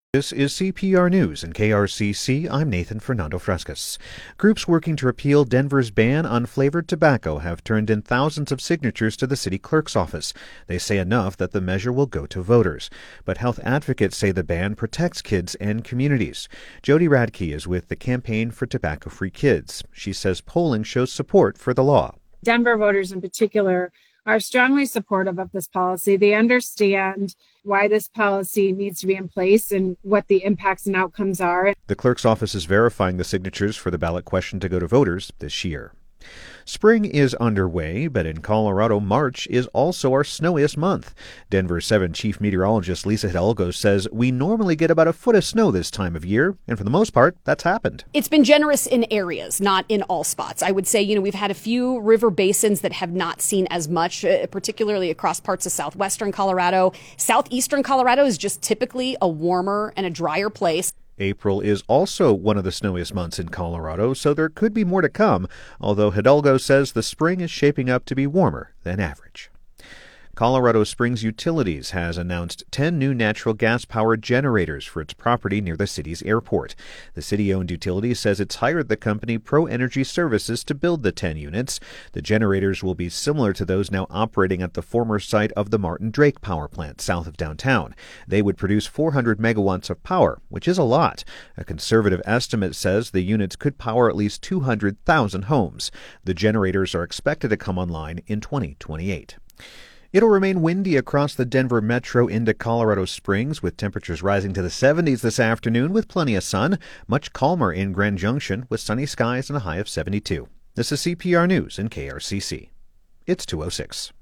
This is CPR News and KRCC. I'm Nathan Fernando Frescas. Groups working to repeal Denver's ban on flavored tobacco have turned in thousands of signatures to the city clerk's office. They say enough that the measure will go to voters. But health advocates say the ban protects kids and communities. Jody Radke is with the Campaign for Tobacco-Free Kids. She says polling shows support for the law. Denver voters in particular are strongly supportive of this policy. They understand why this policy needs to be in place and what the impacts and outcomes are. The clerk's office is verifying the signatures for the ballot question to go to voters this year. Spring is underway, but in Colorado, March is also our snowiest month. Denver 7 Chief Meteorologist Lisa Hidalgo says we normally get about a foot of snow this time of year, and for the most part, that's happened. It's been generous in areas, not in all spots. I would say, we've had a few river basins that have not seen as much, particularly across parts of southwestern Colorado. Southeastern Colorado is just typically a warmer and a drier place. April is also one of the snowiest months in Colorado, so there could be more to come, although Hidalgo says the spring is shaping up to be warmer than average. Colorado Springs Utilities has announced 10 new natural gas-powered generators for its property near the city's airport. The city-owned utility says it's hired the company Pro Energy Services to build the 10 units. The generators will be similar to those now operating at the former site of the Martin Drake power plant south of downtown. They would produce 400 megawatts of power, which is a lot. A conservative estimate says the units could power at least 200,000 homes. The generators are expected to come online in 2028. It'll remain windy across the Denver metro into Colorado Springs, with temperatures rising to the 70s this afternoon with plenty of sun. Much calmer in Grand Junction with sunny skies and a high of 72. This is CPR News and KRCC. It's 2:06.